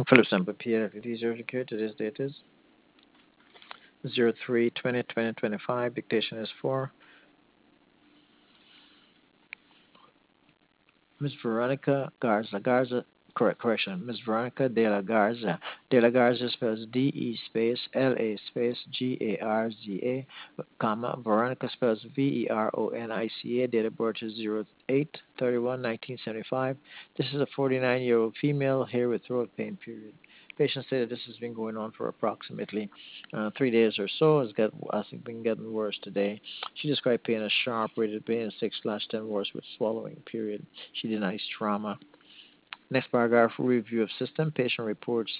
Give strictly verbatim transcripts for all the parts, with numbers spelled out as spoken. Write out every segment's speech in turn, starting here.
Philip Semper, P L L T zero secure. Today's date is zero three twenty twenty twenty-five. Dictation is for Miss Veronica Garza. Garza, correct, correction. Miss Veronica de la Garza. De la Garza spells D E space L A space G A R Z A, comma. Veronica spells V E R O N I C A. Date of birth is zero eight thirty-one nineteen seventy-five. This is a forty-nine year old female here with throat pain, period. Patient stated this has been going on for approximately uh, three days or so. It's got, has been getting worse today. She described pain as sharp, rated pain six slash ten worse with swallowing, period. She denies trauma. Next paragraph, review of system. Patient reports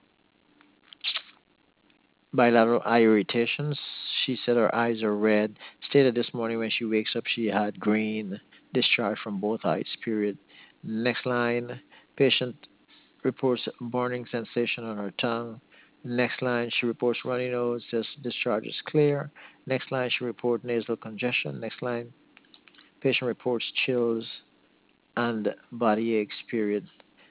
bilateral eye irritations. She said her eyes are red. Stated this morning when she wakes up she had green discharge from both eyes, period. Next line, patient reports burning sensation on her tongue. Next line, she reports runny nose, says discharge is clear. Next line, she reports nasal congestion. Next line, patient reports chills and body aches, period.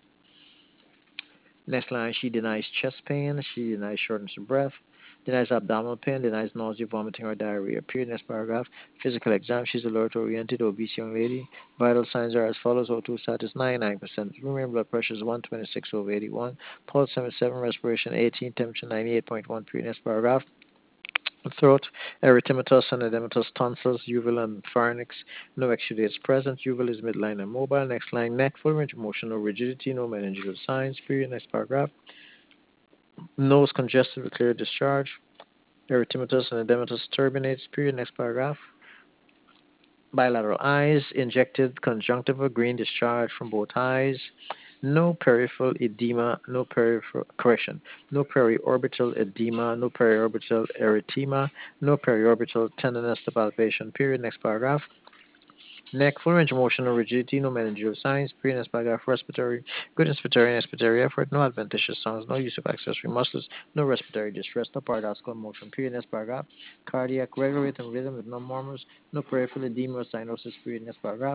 Next line, she denies chest pain. She denies shortness of breath. Denies abdominal pain. Denies nausea, vomiting, or diarrhea. Period. Next paragraph. Physical exam. She's alert oriented, obese young lady. Vital signs are as follows. O two status ninety-nine percent. Room blood pressure is one twenty-six over eighty-one. Pulse seventy-seven. Respiration eighteen. Temperature ninety-eight point one. Period. Next paragraph. Throat, erythematous and edematous tonsils, uvula and pharynx. No exudates present. Uvula is midline and mobile. Next line, neck, full range of motion, no rigidity, no meningeal signs. Period. Next paragraph. Nose congested with clear discharge. Erythematous and edematous turbinates. Period. Next paragraph. Bilateral eyes, injected conjunctiva, green discharge from both eyes. No peripheral edema, no peripheral correction, no periorbital edema, no periorbital erythema, no periorbital tenderness to palpation. Period. Next paragraph. Neck, full range of motion, no rigidity, no meningeal signs. Period. Next paragraph. Respiratory, good inspiratory and expiratory effort, no adventitious sounds, no use of accessory muscles, no respiratory distress, no paradoxical motion. Period. Next paragraph. Cardiac, regular rhythm, rhythm with no murmurs, no peripheral edema or cyanosis. Period. Next paragraph.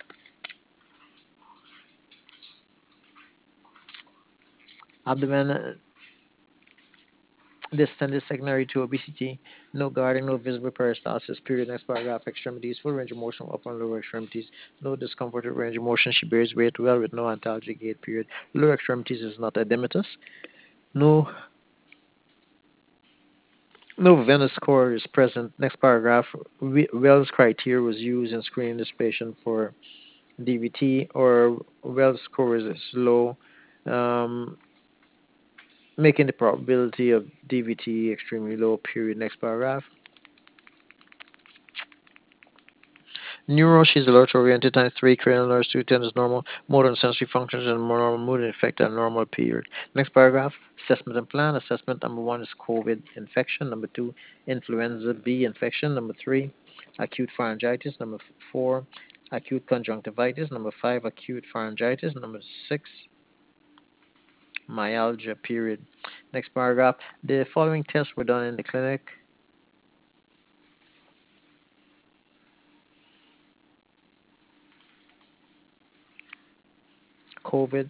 Abdomen, this tended secondary to obesity, no guarding, no visible peristalsis, period. Next paragraph, extremities, full range of motion, upper and lower extremities, no discomfort with range of motion. She bears weight well with no antalgic gait, period. Lower extremities is not edematous. No no venous core is present. Next paragraph, Wells criteria was used in screening this patient for D V T, or Wells score is low, um, making the probability of D V T extremely low, period. Next paragraph. Neuro, she's alert oriented, times three, cranial nerves, two, ten is normal, motor and sensory functions and normal, mood and affect at normal, period. Next paragraph, assessment and plan. Assessment number one is COVID infection. Number two, influenza B infection. Number three, acute pharyngitis. Number four, acute conjunctivitis. Number five, acute pharyngitis. Number six, myalgia, period. Next paragraph, the following tests were done in the clinic. COVID,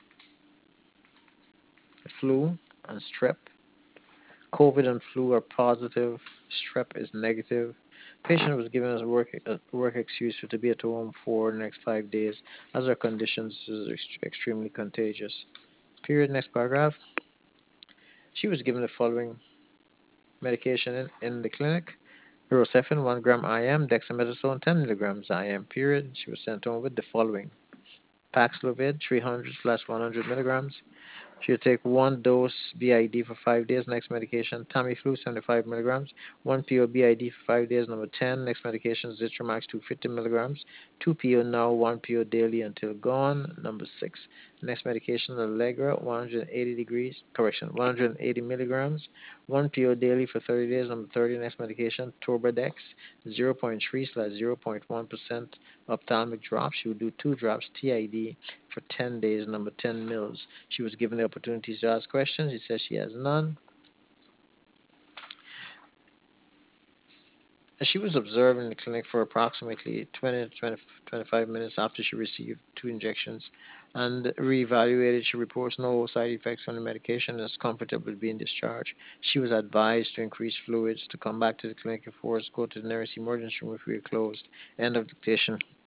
flu, and strep. COVID and flu are positive. Strep is negative. Patient was given a work a work excuse to be at home for the next five days, as her conditions is ex- extremely contagious. Period. Next paragraph. She was given the following medication in, in the clinic: Hirosephin, one gram I M, dexamethasone, ten milligrams I M. Period. She was sent home with the following: Paxlovid, three hundred slash one hundred milligrams. She'll take one dose B I D for five days. Next medication, Tamiflu, seventy-five milligrams. One pill B I D for five days. Number ten. Next medication, Zithromax, two hundred fifty milligrams. Two pill now, one pill daily until gone. Number six. Next medication, Allegra, one hundred eighty degrees, correction, one hundred eighty milligrams. One pill daily for thirty days. Number thirty. Next medication, Torbadex, zero point three slash zero point one percent ophthalmic drops. She would do two drops T I D for ten days. Number ten mils. She was given the opportunity to ask questions. She says she has none. She was observed in the clinic for approximately twenty to twenty, twenty-five minutes after she received two injections and reevaluated. She reports no side effects from the medication and is comfortable with being discharged. She was advised to increase fluids, to come back to the clinic if worse, go to the nearest emergency room if we are closed. End of dictation.